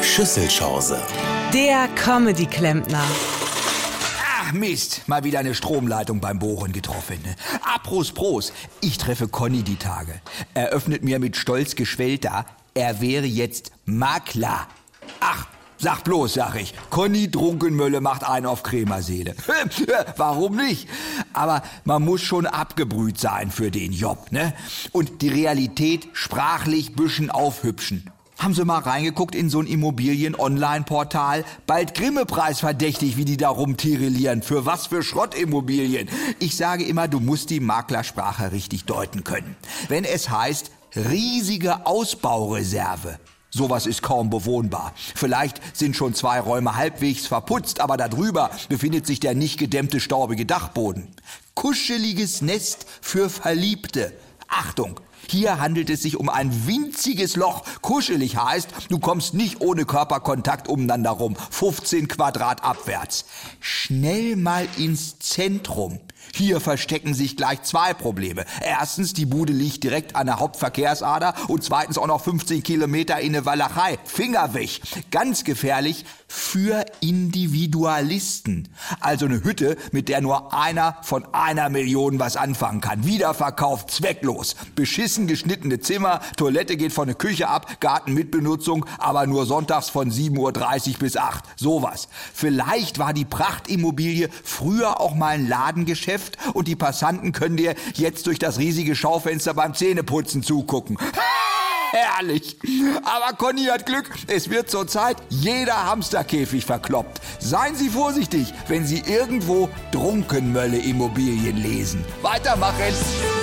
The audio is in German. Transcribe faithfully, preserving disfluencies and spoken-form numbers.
Schüsselchance. Der Comedy-Klempner. Ach Mist, mal wieder eine Stromleitung beim Bohren getroffen. Apros Pros, ich treffe Conny die Tage. Er öffnet mir mit stolz geschwellter, er wäre jetzt Makler. Ach, sag bloß, sag ich, Conny Drunkenmölle macht einen auf Krämerseele. Warum nicht? Aber man muss schon abgebrüht sein für den Job, ne? Und die Realität sprachlich büschen aufhübschen. Haben Sie mal reingeguckt in so ein Immobilien-Online-Portal? Bald Grimme-Preis verdächtig, wie die da rumtirillieren. Für was für Schrottimmobilien? Ich sage immer, du musst die Maklersprache richtig deuten können. Wenn es heißt, riesige Ausbaureserve. Sowas ist kaum bewohnbar. Vielleicht sind schon zwei Räume halbwegs verputzt, aber darüber befindet sich der nicht gedämmte staubige Dachboden. Kuscheliges Nest für Verliebte. Achtung! Hier handelt es sich um ein winziges Loch. Kuschelig heißt, du kommst nicht ohne Körperkontakt umeinander rum. fünfzehn Quadrat abwärts. Schnell mal ins Zentrum. Hier verstecken sich gleich zwei Probleme. Erstens, die Bude liegt direkt an der Hauptverkehrsader und zweitens auch noch fünfzehn Kilometer in eine Walachei. Finger weg. Ganz gefährlich für Individualisten. Also eine Hütte, mit der nur einer von einer Million was anfangen kann. Wiederverkauft, zwecklos. Beschissen geschnittene Zimmer, Toilette geht von der Küche ab, Garten mit Benutzung, aber nur sonntags von sieben Uhr dreißig bis acht. Sowas. Vielleicht war die Prachtimmobilie früher auch mal ein Ladengeschäft und die Passanten können dir jetzt durch das riesige Schaufenster beim Zähneputzen zugucken. Herrlich. Aber Conny hat Glück. Es wird zurzeit jeder Hamsterkäfig verkloppt. Seien Sie vorsichtig, wenn Sie irgendwo Drunkenmölle-Immobilien lesen. Weitermachen.